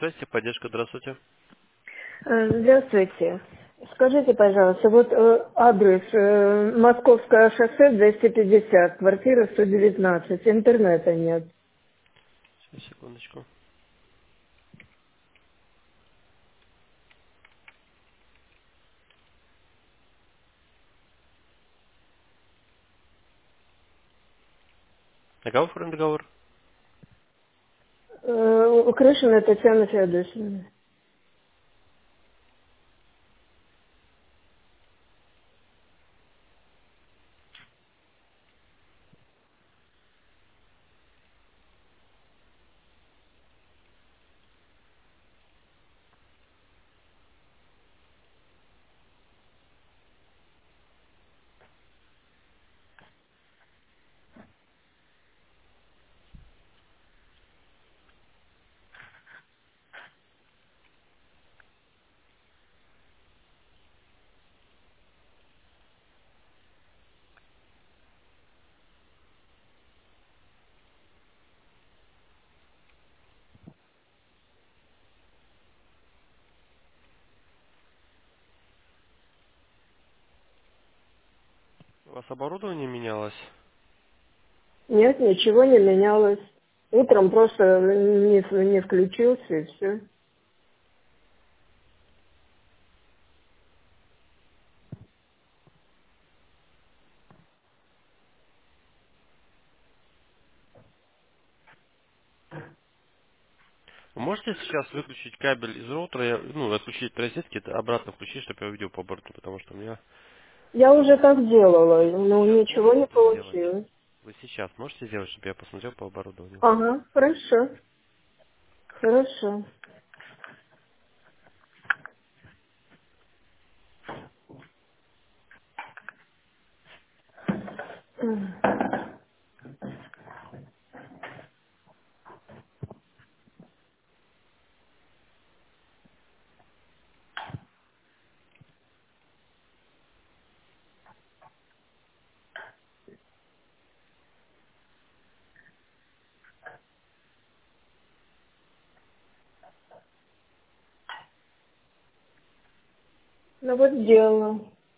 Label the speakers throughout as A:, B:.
A: Поддержка, здравствуйте.
B: Здравствуйте. Скажите, пожалуйста, вот адрес Московское шоссе 250, квартира 119, интернета нет.
A: Сейчас, секундочку. На кого оформлен договор?
B: У Крышина Татьяна Феодосовна.
A: У вас оборудование менялось?
B: Нет, ничего не менялось. Утром просто не включился и все.
A: Вы можете сейчас выключить кабель из роутера, отключить розетки, обратно включить, чтобы я увидел по борту, потому что у меня...
B: Я уже так делала,
A: Вы
B: но
A: сейчас
B: ничего
A: можете
B: не
A: это сделать?
B: получилось.
A: Вы сейчас можете сделать, чтобы я посмотрел по оборудованию?
B: Ага, хорошо, хорошо. Ну вот сделала.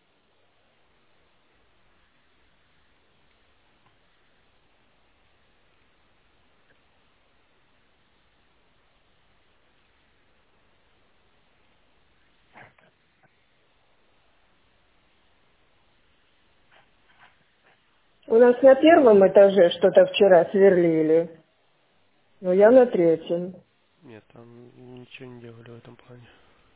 B: У нас на первом этаже что-то вчера сверлили, но я на третьем.
A: Нет, там ничего не делали в этом плане.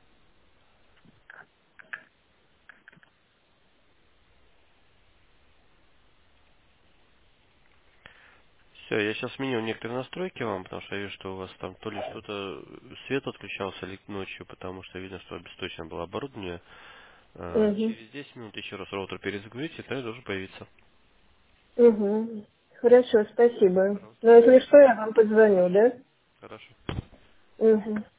A: Все, я сейчас сменил некоторые настройки вам, потому что я вижу, что у вас там то ли что-то свет отключался ночью, потому что видно, что обесточено было оборудование.
B: Угу.
A: Через 10 минут еще раз роутер перезагрузите, тогда должен появиться.
B: Угу. Хорошо, спасибо.
A: Пожалуйста.
B: Но если что, я вам позвоню, да?
A: Хорошо.
B: Угу.